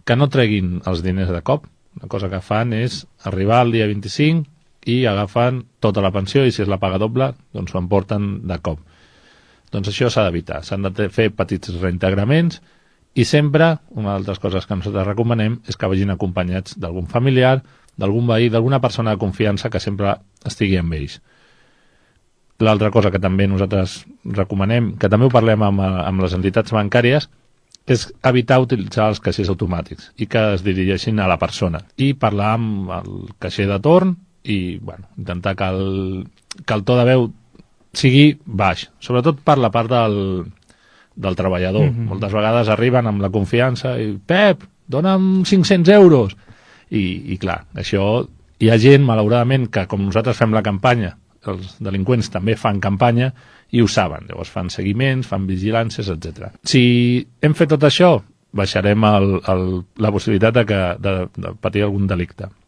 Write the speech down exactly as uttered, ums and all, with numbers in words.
que no treguin els diners de cop. Una cosa que fan és arribar al dia vint-i-cinc i agafen tota la pensió, i si és la paga doble, doncs ho emporten de cop. Doncs això s'ha d'evitar. S'han de fer petits reintegraments, i sempre, una d'altres coses que nosaltres recomanem és que vagin acompanyats d'algun familiar, d'algun veí, d'alguna persona de confiança que sempre estigui amb ells. L'altra cosa que també nosaltres recomanem, que també ho parlem amb, amb les entitats bancàries, és evitar utilitzar els caixers automàtics i que es dirigeixin a la persona i parlar amb el caixer de torn i bueno, intentar que el, que el to de veu sigui baix, sobretot per la part del, del treballador. Mm-hmm. Moltes vegades arriben amb la confiança i Pep, dona'm cinc-cents euros. I, i clar, això hi ha gent, malauradament, que com nosaltres fem la campanya, els delinqüents també fan campanya i ho saben, llavors fan seguiments, fan vigilàncies, etcètera. Si hem fet tot això, baixarem el, el, la possibilitat de, que, de, de patir algun delicte.